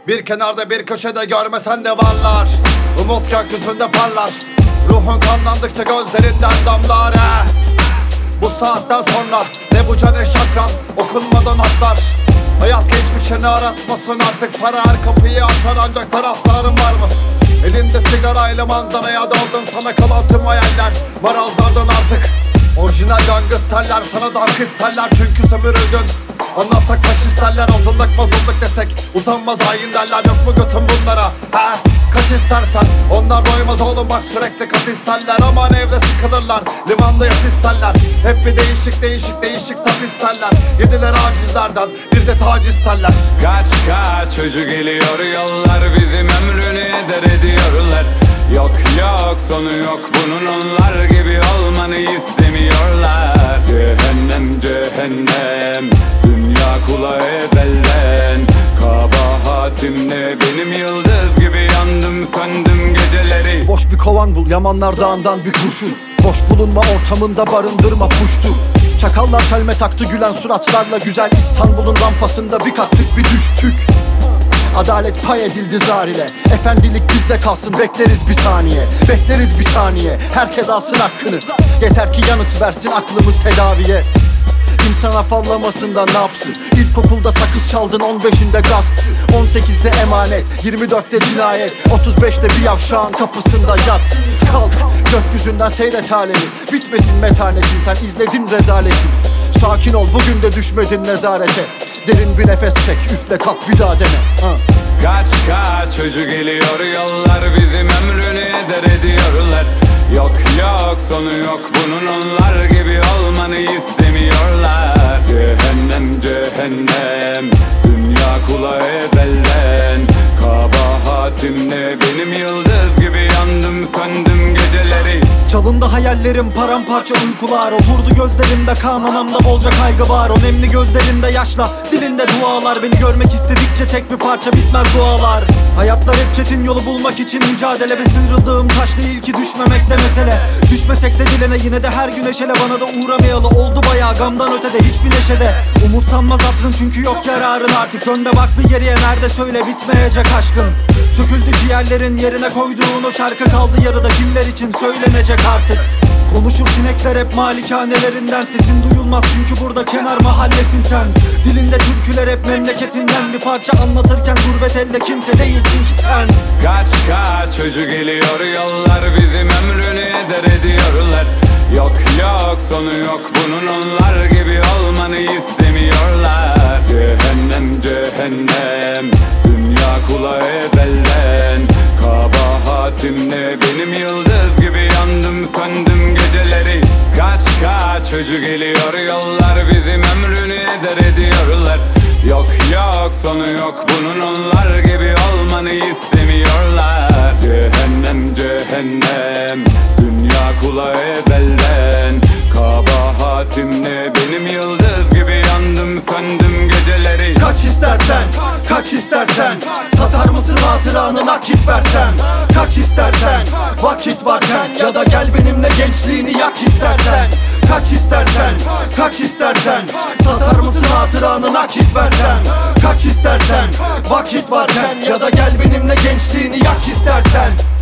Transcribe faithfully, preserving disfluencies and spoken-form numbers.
Bir kenarda bir köşede görmesen de varlar. Umut gökyüzünde parlar. Ruhun kanlandıkça gözlerinden damlar he. Bu saatten sonra ne bu can ne şakran, okunmadan atlar. Hayat geçmişini aratmasın artık. Para her kapıyı açar ancak taraftarın var mı? Elinde sigarayla manzaraya daldın, sana kalan tüm hayaller marazlardan artık. Orijinal gangsterler sana dank isterler çünkü sömürüldün. Anlatsak taş isterler, azınlık mazınlık desek utanmaz hain derler. Yok mu götün bunlara he? Kaç istersen onlar doymaz oğlum, bak sürekli kat isterler. Aman evde sıkılırlar, limanda yat isterler. Hep bir değişik değişik değişik tat isterler. Yediler acizlerden bir de tac isterler. Kaç kaç çocuk geliyor yollar, bizim ömrünü eder ediyorlar. Yok yok sonu yok bunun, onlar gibi olmanı istemiyorlar. Cehennem cehennem, dünya kulağı ezelden. Kabahatim ne benim, yıldız gibi yandım söndüm geceleri. Boş bir kovan bul, Yamanlar Dağı'ndan bir kurşun. Boş bulunma ortamında barındırma puştu. Çakallar çelme taktı gülen suratlarla, güzel İstanbul'un rampasında bir kalktık bir düştük. Adalet pay edildi zar ile, efendilik bizde kalsın, bekleriz bir saniye. Bekleriz bir saniye, herkes alsın hakkını. Yeter ki yanıt versin aklımız tedaviye. İnsan afallamasından ne yapsın? İlkokulda sakız çaldın, on beşinde gasp, on sekizde emanet, yirmi dörtte cinayet, otuz beşte bir yavşağın kapısında yat. Kalk gökyüzünden seyret alemi, bitmesin metanetin, sen izledin rezaletin. Sakin ol, bugün de düşmedin nezarete. Derin bir nefes çek, üfle kalk bir daha dene ha. Kaç kaç çocuk geliyor yollar, bizim ömrünü eder ediyorlar. Yok yok sonu yok bunun, onlar gibi olmanı istemiyorlar. Cehennem cehennem, dünya kulağı ezelden. Kabahatim ne benim, yıldız gibi yandım söndüm geceleri. Çalındı hayallerim, paramparça uykular. Oturdu gözlerimde, kanunumda bolca kaygı var. O nemli gözlerinde yaşla, dilinde dualar. Beni görmek istedikçe tek bir parça bitmez dualar. Hayatlar hep çetin, yolu bulmak için mücadele. Ve sıyrıldığım taş değil ki düşmemek de mesele. Düşmesek de dilene, yine de her gün eşele. Bana da uğramayalı oldu bayağı, gamdan ötede hiçbir neşede. Umursanmaz hatırın çünkü yok yararın artık. Dön de bak bir geriye, nerede söyle bitmeyecek aşkın. Söküldü ciğerlerin, yerine koyduğun o şarkı kaldı yarıda, kimler için söylenecek artık. Konuşur sinekler hep malikanelerinden, sesin duyulmaz çünkü burada kenar mahallesin sen. Dilinde türküler hep memleketinden, bir parça anlatırken gurbet elde kimse değilsin ki sen. Kaç kaç çocuk geliyor yollar, bizim ömrünü eder ediyorlar. Yok yok sonu yok bunun, onlar gibi olmanı istemiyorlar. Cehennem cehennem, dünya kulağı ezelden. Kabahatim ne benim, yıldız gibi yandım söndüm geceleri. Kaç kaç çocuk geliyor yollar, bizim ömrünü eder ediyorlar. Yok yok sonu yok bunun, onlar gibi olmanı istemiyorlar. Cehennem cehennem, dünya kulağı ezelden. Kabahatim ne benim, yıldız gibi yandım söndüm geceleri. Kaç istersen, kaç istersen, satar mısın hatıranı nakit versen? Kaç istersen, vakit varken, ya da gel benimle gençliğini yak istersen. Kaç istersen, kaç istersen, satar mısın hatıranı nakit versen? Kaç istersen, vakit varken, ya da gel benimle gençliğini yak istersen.